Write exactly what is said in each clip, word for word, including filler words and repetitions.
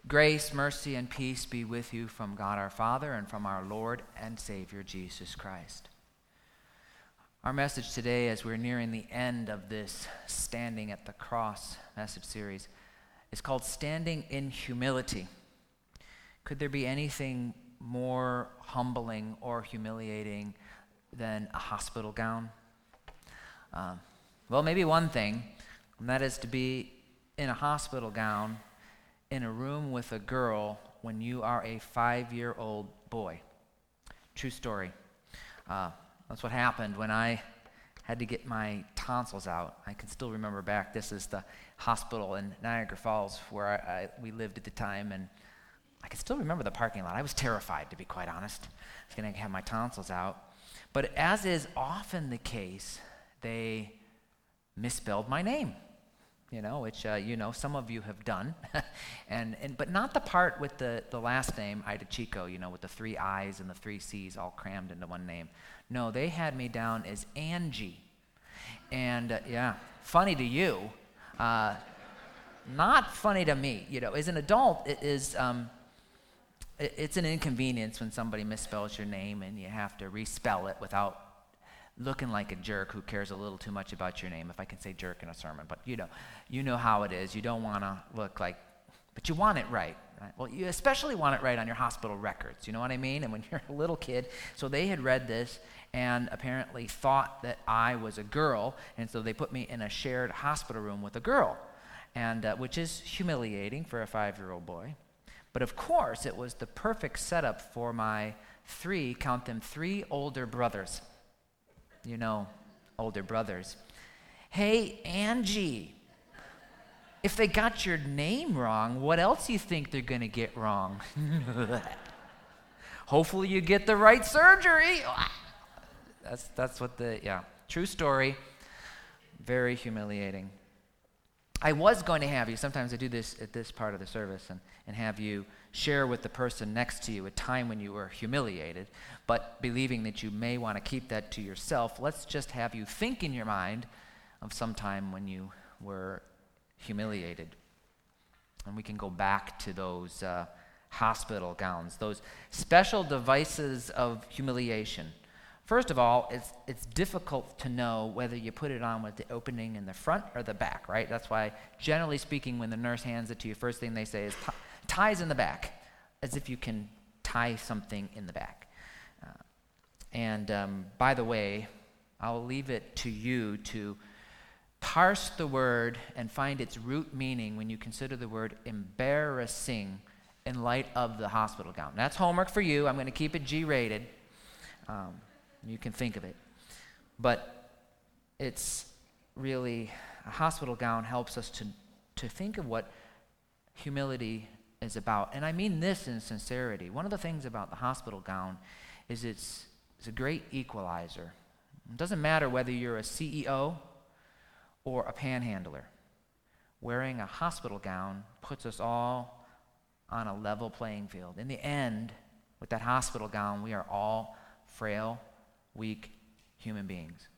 Grace, mercy, and peace be with you from God our Father and from our Lord and Savior Jesus Christ. Our message today, as we're nearing the end of this Standing at the Cross message series, is called Standing in Humility. Could there be anything more humbling or humiliating than a hospital gown? Um, well, maybe one thing, and that is to be in a hospital gown in a room with a girl when you are a five-year-old boy. True story. Uh, that's what happened when I had to get my tonsils out. I can still remember back. This is the hospital in Niagara Falls where I, I, we lived at the time, and I can still remember the parking lot. I was terrified, to be quite honest. I was going to have my tonsils out. But as is often the case, they misspelled my name. You know, which, uh, you know, some of you have done. and, and But not the part with the, the last name, Ida Chico, you know, with the three I's and the three C's all crammed into one name. No, they had me down as Angie. And, uh, yeah, funny to you. Uh, not funny to me. You know, as an adult, it is, um, it, it's an inconvenience when somebody misspells your name and you have to respell it without looking like a jerk who cares a little too much about your name, if I can say jerk in a sermon. But you know, you know how it is. You don't want to look like, but you want it right, right. Well, you especially want it right on your hospital records. You know what I mean? And when you're a little kid, so they had read this and apparently thought that I was a girl, and so they put me in a shared hospital room with a girl, and uh, which is humiliating for a five-year-old boy. But of course, it was the perfect setup for my three, count them, three older brothers. You know, older brothers. Hey, Angie, if they got your name wrong, what else do you think they're going to get wrong? Hopefully you get the right surgery. That's that's what the, yeah, true story. Very humiliating. I was going to have you, sometimes I do this at this part of the service, and, and have you share with the person next to you a time when you were humiliated, but believing that you may want to keep that to yourself, let's just have you think in your mind of some time when you were humiliated. And we can go back to those uh, hospital gowns, those special devices of humiliation. First of all, it's it's difficult to know whether you put it on with the opening in the front or the back, right? That's why, generally speaking, when the nurse hands it to you, first thing they say is t- ties in the back, as if you can tie something in the back. Uh, and um, by the way, I'll leave it to you to parse the word and find its root meaning when you consider the word embarrassing in light of the hospital gown. That's homework for you. I'm going to keep it G-rated. Um, You can think of it. But it's really, a hospital gown helps us to, to think of what humility is about. And I mean this in sincerity. One of the things about the hospital gown is it's, it's a great equalizer. It doesn't matter whether you're a C E O or a panhandler. Wearing a hospital gown puts us all on a level playing field. In the end, with that hospital gown, we are all frail, weak human beings.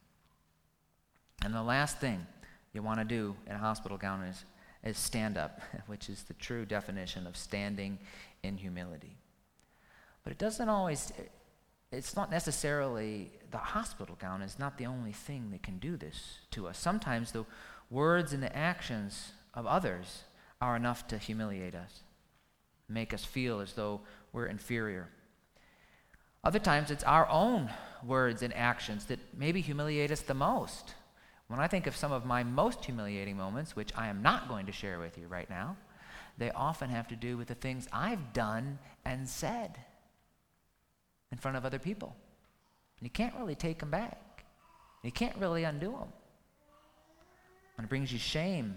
And the last thing you want to do in a hospital gown is, is stand up, which is the true definition of standing in humility. But it doesn't always, it's not necessarily, the hospital gown is not the only thing that can do this to us. Sometimes the words and the actions of others are enough to humiliate us, make us feel as though we're inferior. Other times it's our own words and actions that maybe humiliate us the most. When I think of some of my most humiliating moments, which I am not going to share with you right now, they often have to do with the things I've done and said in front of other people. And you can't really take them back. You can't really undo them. And it brings you shame.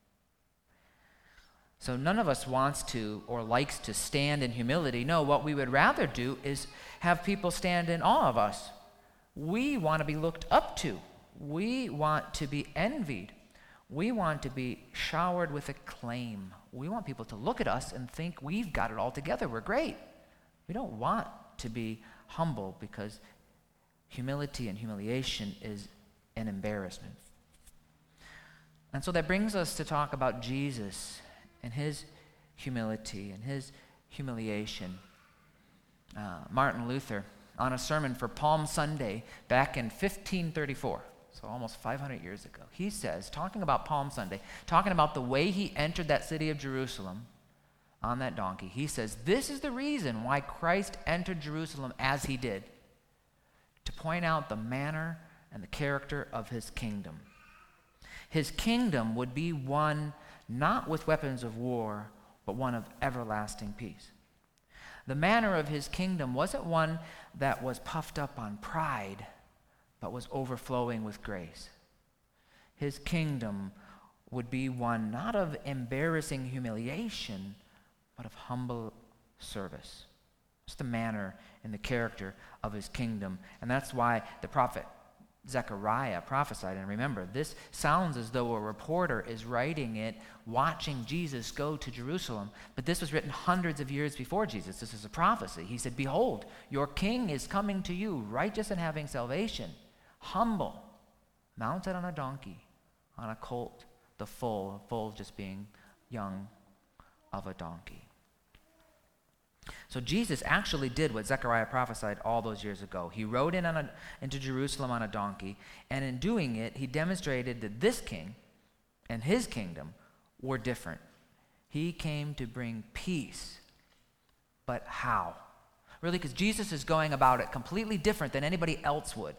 So none of us wants to or likes to stand in humility. No, what we would rather do is have people stand in awe of us. We want to be looked up to. We want to be envied. We want to be showered with acclaim. We want people to look at us and think we've got it all together. We're great. We don't want to be humble because humility and humiliation is an embarrassment. And so that brings us to talk about Jesus and his humility and his humiliation. Uh, Martin Luther, on a sermon for Palm Sunday back in fifteen thirty-four, so almost five hundred years ago, he says, talking about Palm Sunday, talking about the way he entered that city of Jerusalem on that donkey, he says, this is the reason why Christ entered Jerusalem as he did, to point out the manner and the character of his kingdom. His kingdom would be one not with weapons of war, but one of everlasting peace. The manner of his kingdom wasn't one that was puffed up on pride, but was overflowing with grace. His kingdom would be one not of embarrassing humiliation, but of humble service. It's the manner and the character of his kingdom. And that's why the prophet Zechariah prophesied. And remember, this sounds as though a reporter is writing it, watching Jesus go to Jerusalem. But this was written hundreds of years before Jesus. This is a prophecy. He said, behold, your king is coming to you, righteous and having salvation, humble, mounted on a donkey, on a colt, the foal, foal just being young of a donkey. So Jesus actually did what Zechariah prophesied all those years ago. He rode in on a, into Jerusalem on a donkey, and in doing it, he demonstrated that this king and his kingdom were different. He came to bring peace. But how? Really, because Jesus is going about it completely different than anybody else would.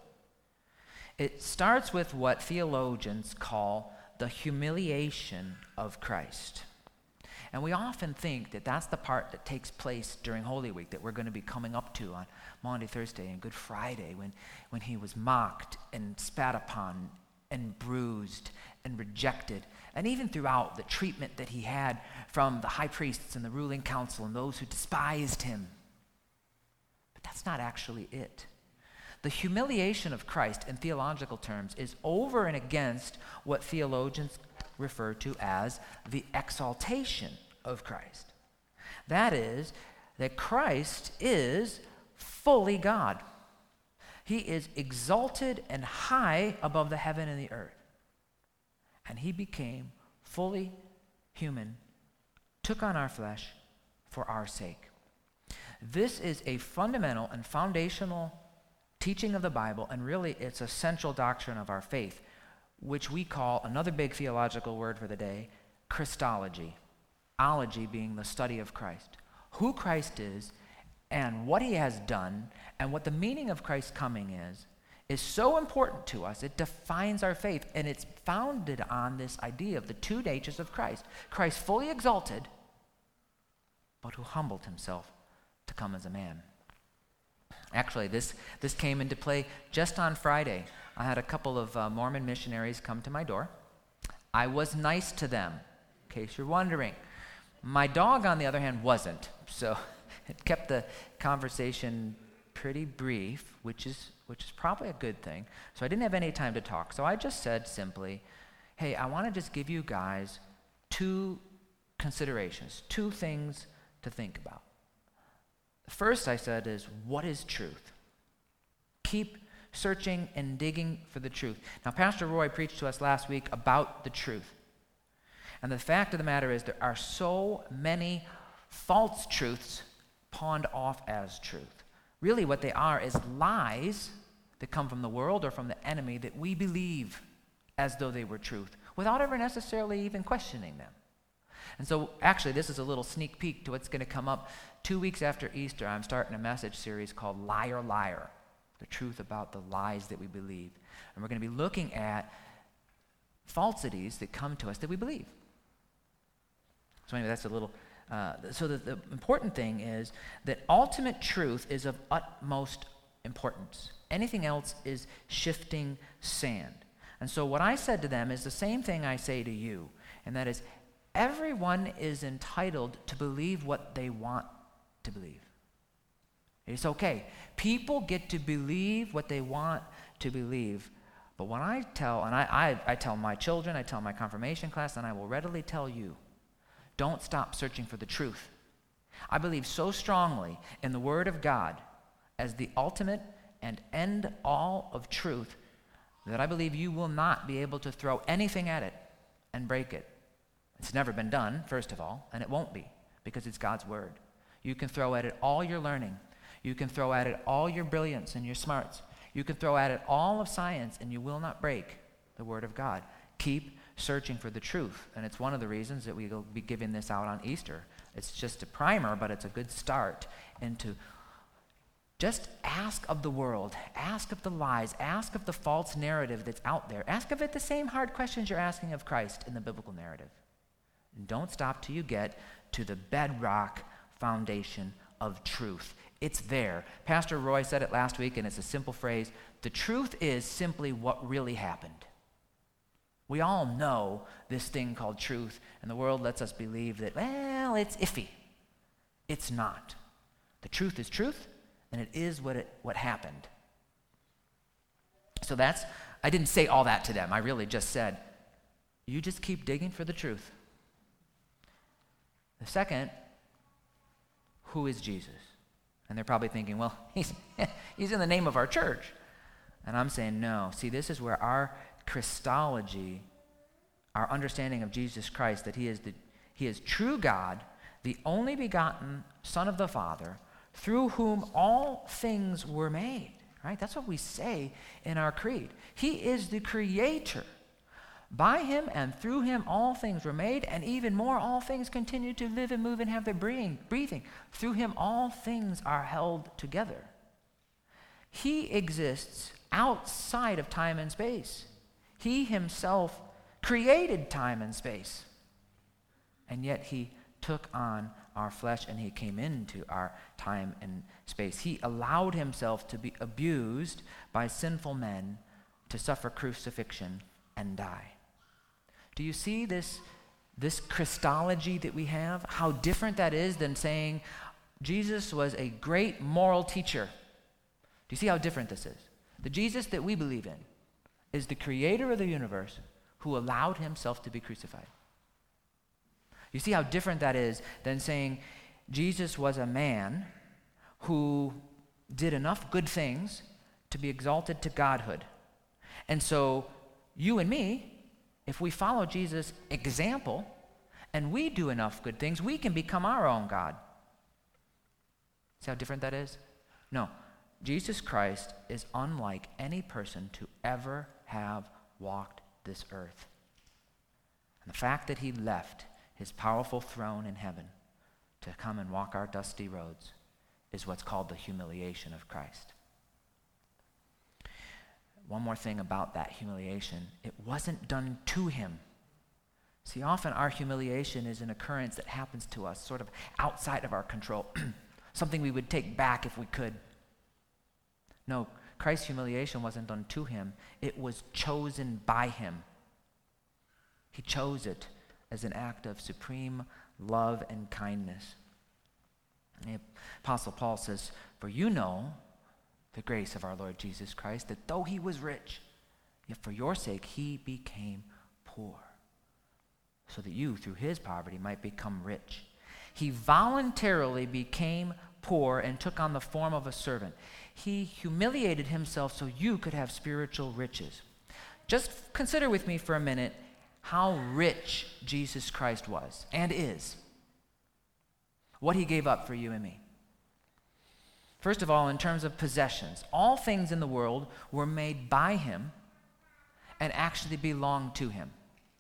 It starts with what theologians call the humiliation of Christ. And we often think that that's the part that takes place during Holy Week that we're going to be coming up to on Maundy Thursday and Good Friday, when, when he was mocked and spat upon and bruised and rejected, and even throughout the treatment that he had from the high priests and the ruling council and those who despised him. But that's not actually it. The humiliation of Christ in theological terms is over and against what theologians refer to as the exaltation of Christ. That is, that Christ is fully God. He is exalted and high above the heaven and the earth. And he became fully human, took on our flesh for our sake. This is a fundamental and foundational teaching of the Bible, and really it's a central doctrine of our faith, which we call, another big theological word for the day, Christology. Ology being the study of Christ. Who Christ is and what he has done and what the meaning of Christ's coming is, is so important to us. It defines our faith, and it's founded on this idea of the two natures of Christ. Christ fully exalted, but who humbled himself to come as a man. Actually, this, this came into play just on Friday. I had a couple of uh, Mormon missionaries come to my door. I was nice to them, in case you're wondering. My dog, on the other hand, wasn't. So it kept the conversation pretty brief, which is which is probably a good thing. So I didn't have any time to talk. So I just said simply, hey, I want to just give you guys two considerations, two things to think about. The first, I said, is what is truth? Keep searching and digging for the truth. Now, Pastor Roy preached to us last week about the truth. And the fact of the matter is there are so many false truths pawned off as truth. Really what they are is lies that come from the world or from the enemy that we believe as though they were truth, without ever necessarily even questioning them. And so actually this is a little sneak peek to what's going to come up. Two weeks after Easter, I'm starting a message series called Liar, Liar, the truth about the lies that we believe. And we're going to be looking at falsities that come to us that we believe. So anyway, that's a little, uh, so the, the important thing is that ultimate truth is of utmost importance. Anything else is shifting sand. And so what I said to them is the same thing I say to you, and that is everyone is entitled to believe what they want to believe. It's okay. People get to believe what they want to believe. But when I tell, and I, I, I tell my children, I tell my confirmation class, and I will readily tell you, don't stop searching for the truth. I believe so strongly in the Word of God as the ultimate and end all of truth that I believe you will not be able to throw anything at it and break it. It's never been done, first of all, and it won't be. because it's God's word. You can throw at it all your learning. You can throw at it all your brilliance and your smarts. You can throw at it all of science, and you will not break the word of God. Keep searching for the truth, and it's one of the reasons that we will be giving this out on Easter. It's just a primer, but it's a good start into just ask of the world, ask of the lies, ask of the false narrative that's out there. Ask of it the same hard questions you're asking of Christ in the biblical narrative. And don't stop till you get to the bedrock foundation of truth. It's there. Pastor Roy said it last week, and it's a simple phrase. The truth is simply what really happened. We all know this thing called truth, and the world lets us believe that, well, it's iffy. It's not. The truth is truth, and it is what it what happened. So that's, I didn't say all that to them. I really just said, you just keep digging for the truth. The second, who is Jesus? And they're probably thinking, well, he's, he's in the name of our church. And I'm saying, no. See, this is where our Christology, our understanding of Jesus Christ, that he is the he is true God, the only begotten Son of the Father, through whom all things were made. Right? That's what we say in our creed. He is the creator. By him and through him all things were made, and even more, all things continue to live and move and have their breathing. breathing. Through him all things are held together. He exists outside of time and space. He himself created time and space. And yet he took on our flesh and he came into our time and space. He allowed himself to be abused by sinful men, to suffer crucifixion and die. Do you see this, this Christology that we have? How different that is than saying Jesus was a great moral teacher. Do you see how different this is? The Jesus that we believe in is the creator of the universe who allowed himself to be crucified. You see how different that is than saying Jesus was a man who did enough good things to be exalted to godhood. And so you and me, if we follow Jesus' example and we do enough good things, we can become our own God. See how different that is? No. Jesus Christ is unlike any person to ever have walked this earth. And the fact that he left his powerful throne in heaven to come and walk our dusty roads is what's called the humiliation of Christ. One more thing about that humiliation, it wasn't done to him. See, often our humiliation is an occurrence that happens to us sort of outside of our control, something we would take back if we could. No, Christ's humiliation wasn't done to him. It was chosen by him. He chose it as an act of supreme love and kindness. And the Apostle Paul says, "For you know the grace of our Lord Jesus Christ, that though he was rich, yet for your sake he became poor, so that you, through his poverty, might become rich. He voluntarily became poor and took on the form of a servant. He humiliated himself so you could have spiritual riches." Just consider with me for a minute how rich Jesus Christ was and is. What he gave up for you and me. First of all, in terms of possessions, all things in the world were made by him and actually belong to him.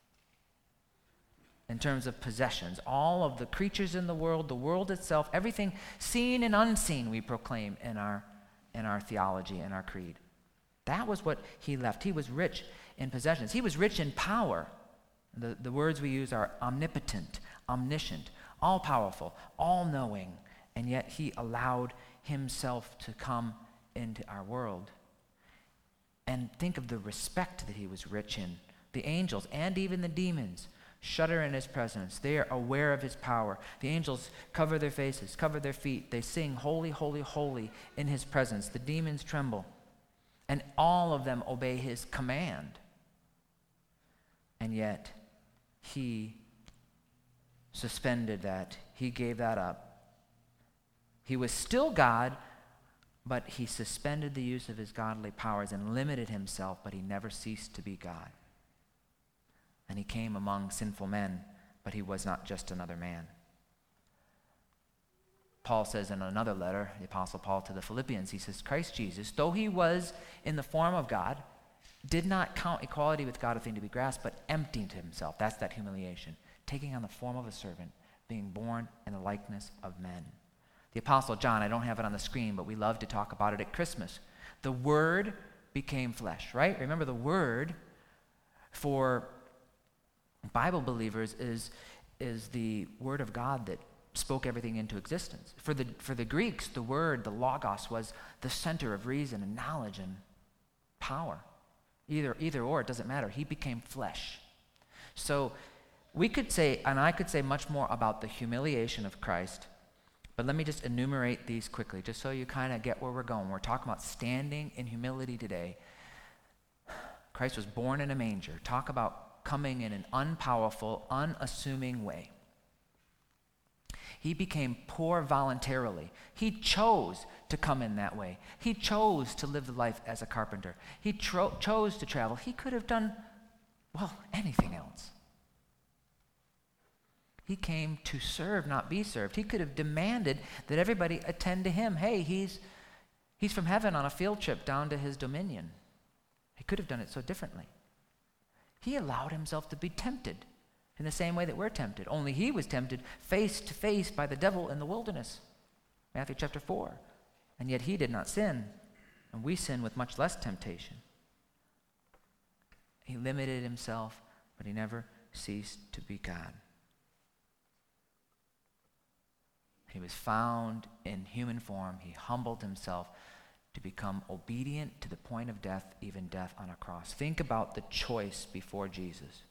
In terms of possessions, all of the creatures in the world, the world itself, everything seen and unseen, we proclaim in our in our theology and our creed. That was what he left. He was rich in possessions. He was rich in power. The, the words we use are omnipotent, omniscient, all-powerful, all-knowing, and yet he allowed himself to come into our world. And think of the respect that he was rich in. The angels and even the demons shudder in his presence. They are aware of his power. The angels cover their faces, cover their feet. They sing, "Holy, holy, holy," in his presence. The demons tremble. And all of them obey his command. And yet, he suspended that. He gave that up. He was still God, but he suspended the use of his godly powers and limited himself, but he never ceased to be God. And he came among sinful men, but he was not just another man. Paul says in another letter, the Apostle Paul to the Philippians, he says, Christ Jesus, though he was in the form of God, did not count equality with God a thing to be grasped, but emptied himself. That's that humiliation. Taking on the form of a servant, being born in the likeness of men. The Apostle John, I don't have it on the screen, but we love to talk about it at Christmas. The Word became flesh, right? Remember, the Word for Bible believers is, is the Word of God that spoke everything into existence. For the, for the Greeks, the Word, the Logos, was the center of reason and knowledge and power. Either, either or, it doesn't matter. He became flesh. So we could say, and I could say much more about the humiliation of Christ, but let me just enumerate these quickly, just so you kind of get where we're going. We're talking about standing in humility today. Christ was born in a manger. Talk about coming in an unpowerful, unassuming way. He became poor voluntarily. He chose to come in that way. He chose to live the life as a carpenter. He tro- chose to travel. He could have done, well, anything else. He came to serve, not be served. He could have demanded that everybody attend to him. Hey, he's, he's from heaven on a field trip down to his dominion. He could have done it so differently. He allowed himself to be tempted in the same way that we're tempted. Only he was tempted face to face by the devil in the wilderness. Matthew chapter four. And yet he did not sin, and we sin with much less temptation. He limited himself, but he never ceased to be God. He was found in human form. He humbled himself to become obedient to the point of death, even death on a cross. Think about the choice before Jesus.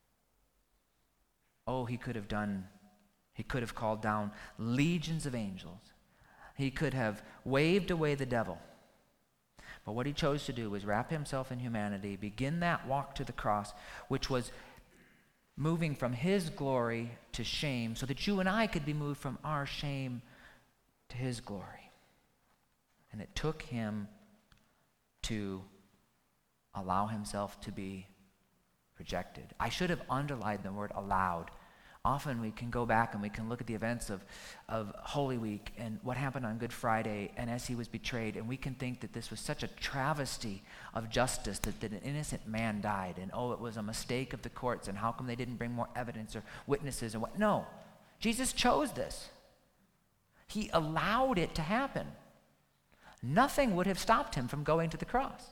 Oh, he could have done, he could have called down legions of angels. He could have waved away the devil. But what he chose to do was wrap himself in humanity, begin that walk to the cross, which was moving from his glory to shame, so that you and I could be moved from our shame to his glory. And it took him to allow himself to be rejected. I should have underlined the word allowed. Often we can go back and we can look at the events of, of Holy Week and what happened on Good Friday and as he was betrayed, and we can think that this was such a travesty of justice that, that an innocent man died, and oh, it was a mistake of the courts, and how come they didn't bring more evidence or witnesses and what? No, Jesus chose this. He allowed it to happen. Nothing would have stopped him from going to the cross.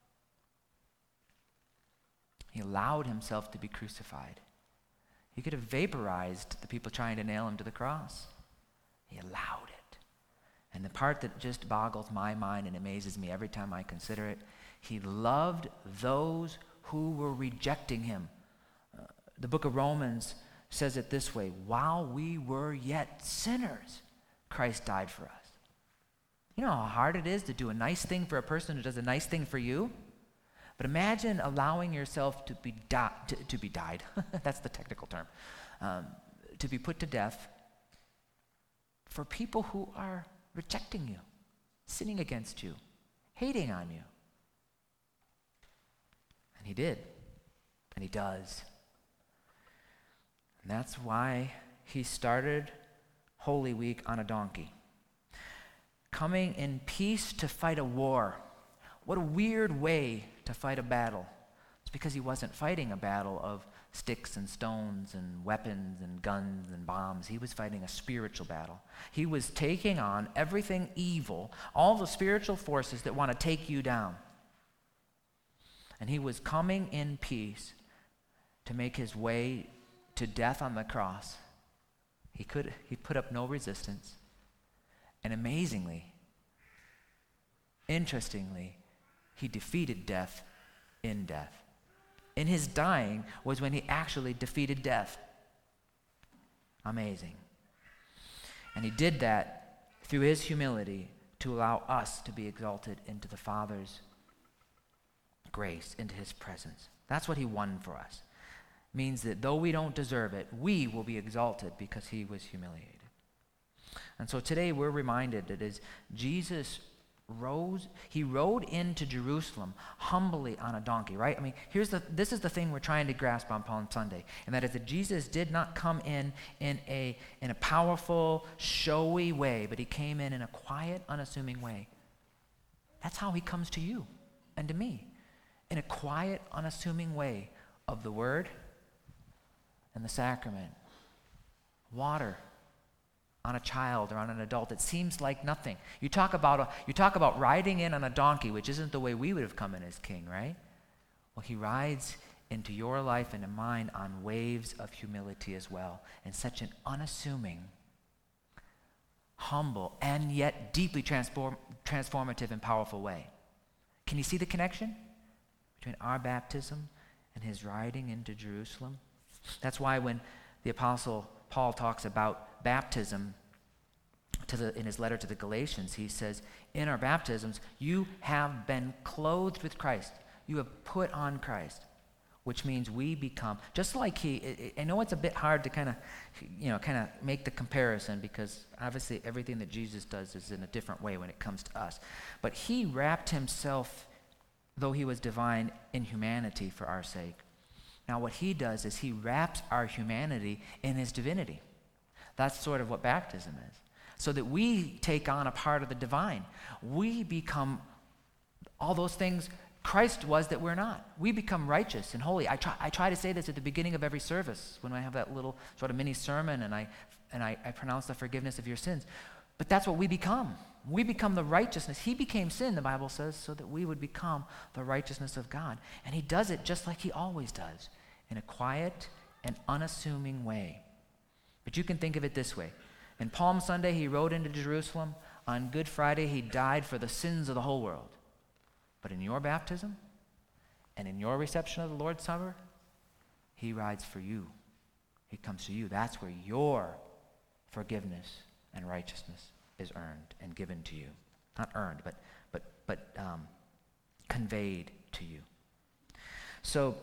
He allowed himself to be crucified. He could have vaporized the people trying to nail him to the cross. He allowed it. And the part that just boggles my mind and amazes me every time I consider it, he loved those who were rejecting him. Uh, the book of Romans says it this way: while we were yet sinners, Christ died for us. You know how hard it is to do a nice thing for a person who does a nice thing for you? But imagine allowing yourself to be, di- to, to be died. That's the technical term. Um, to be put to death for people who are rejecting you, sinning against you, hating on you. And he did. And he does. And that's why he started Holy Week on a donkey. Coming in peace to fight a war. What a weird way to fight a battle. It's because he wasn't fighting a battle of sticks and stones and weapons and guns and bombs. He was fighting a spiritual battle. He was taking on everything evil, all the spiritual forces that want to take you down. And he was coming in peace to make his way to death on the cross. He could he put up no resistance. And amazingly, interestingly, he defeated death in death. In his dying was when he actually defeated death. Amazing. And he did that through his humility to allow us to be exalted into the Father's grace, into his presence. That's what he won for us. It means that though we don't deserve it, we will be exalted because he was humiliated. And so today we're reminded that as Jesus rose, he rode into Jerusalem humbly on a donkey, right? I mean, here's the, this is the thing we're trying to grasp on Palm Sunday, and that is that Jesus did not come in in a, in a powerful, showy way, but he came in in a quiet, unassuming way. That's how he comes to you and to me, in a quiet, unassuming way of the Word and the sacrament. Water on a child or on an adult, it seems like nothing. You talk about a, you talk about riding in on a donkey, which isn't the way we would have come in as king, right? Well, he rides into your life and in mine on waves of humility as well, in such an unassuming, humble, and yet deeply transform, transformative and powerful way. Can you see the connection between our baptism and his riding into Jerusalem? That's why when the Apostle Paul talks about baptism to the, in his letter to the Galatians, he says, in our baptisms, you have been clothed with Christ. You have put on Christ, which means we become, just like he, I know it's a bit hard to kind of, you know, kind of make the comparison because obviously everything that Jesus does is in a different way when it comes to us. But he wrapped himself, though he was divine, in humanity for our sake. Now what he does is he wraps our humanity in his divinity. That's sort of what baptism is. So that we take on a part of the divine. We become all those things Christ was that we're not. We become righteous and holy. I try, I try to say this at the beginning of every service when I have that little sort of mini sermon and I and I, I pronounce the forgiveness of your sins. But that's what we become. We become the righteousness. He became sin, the Bible says, so that we would become the righteousness of God. And he does it just like he always does, in a quiet and unassuming way. But you can think of it this way. In Palm Sunday, he rode into Jerusalem. On Good Friday, he died for the sins of the whole world. But in your baptism and in your reception of the Lord's Supper, he rides for you. He comes to you. That's where your forgiveness and righteousness is earned and given to you. Not earned, but but but um, conveyed to you. So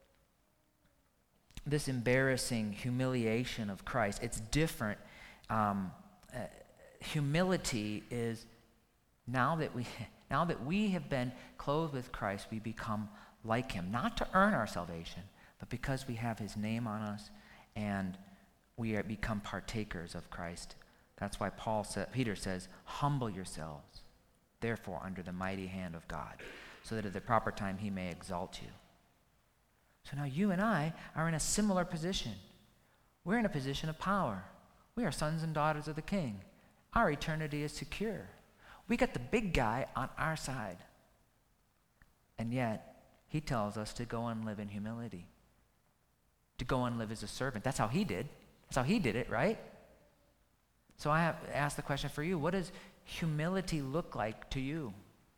this embarrassing humiliation of Christ, it's different. Um, uh, humility is now that we now that we have been clothed with Christ, we become like him, not to earn our salvation, but because we have his name on us and we are become partakers of Christ. That's why Paul sa- Peter says, humble yourselves, therefore, under the mighty hand of God, so that at the proper time he may exalt you. So now you and I are in a similar position. We're in a position of power. We are sons and daughters of the King. Our eternity is secure. We got the big guy on our side. And yet, he tells us to go and live in humility, to go and live as a servant. That's how he did. That's how he did it, right? So I have to ask the question for you, what does humility look like to you?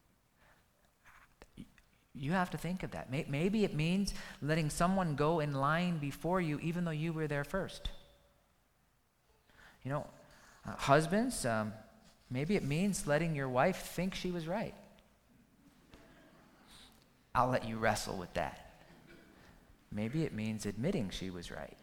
You have to think of that. Maybe it means letting someone go in line before you even though you were there first. You know, uh, husbands, um, maybe it means letting your wife think she was right. I'll let you wrestle with that. Maybe it means admitting she was right.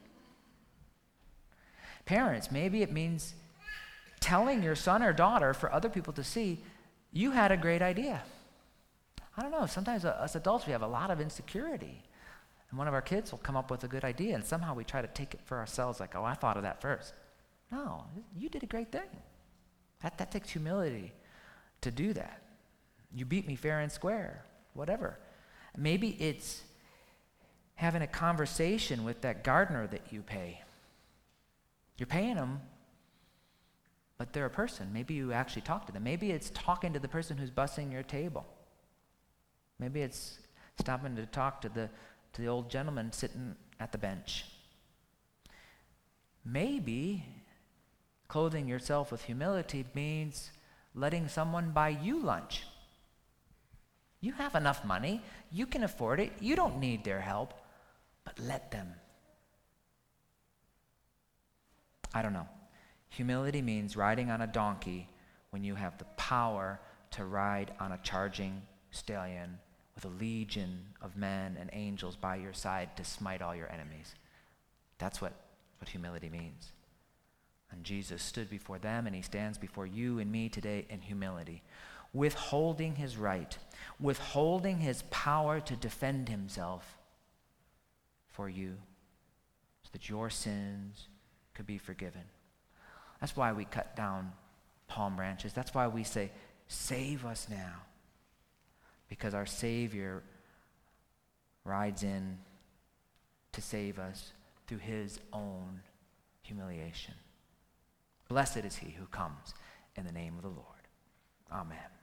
Parents, maybe it means telling your son or daughter for other people to see, you had a great idea. I don't know, sometimes uh, us adults, we have a lot of insecurity. And one of our kids will come up with a good idea, and somehow we try to take it for ourselves, like, oh, I thought of that first. No, you did a great thing. That, that takes humility to do that. You beat me fair and square, whatever. Maybe it's having a conversation with that gardener that you pay. You're paying them, but they're a person. Maybe you actually talk to them. Maybe it's talking to the person who's bussing your table. Maybe it's stopping to talk to the to the old gentleman sitting at the bench. Maybe clothing yourself with humility means letting someone buy you lunch. You have enough money. You can afford it. You don't need their help, but let them. I don't know. Humility means riding on a donkey when you have the power to ride on a charging stallion with a legion of men and angels by your side to smite all your enemies. That's what, what humility means. And Jesus stood before them, and he stands before you and me today in humility. withholding his right, withholding his power to defend himself for you, so that your sins could be forgiven. That's why we cut down palm branches. That's why we say, save us now. Because our Savior rides in to save us through his own humiliation. Blessed is he who comes in the name of the Lord. Amen.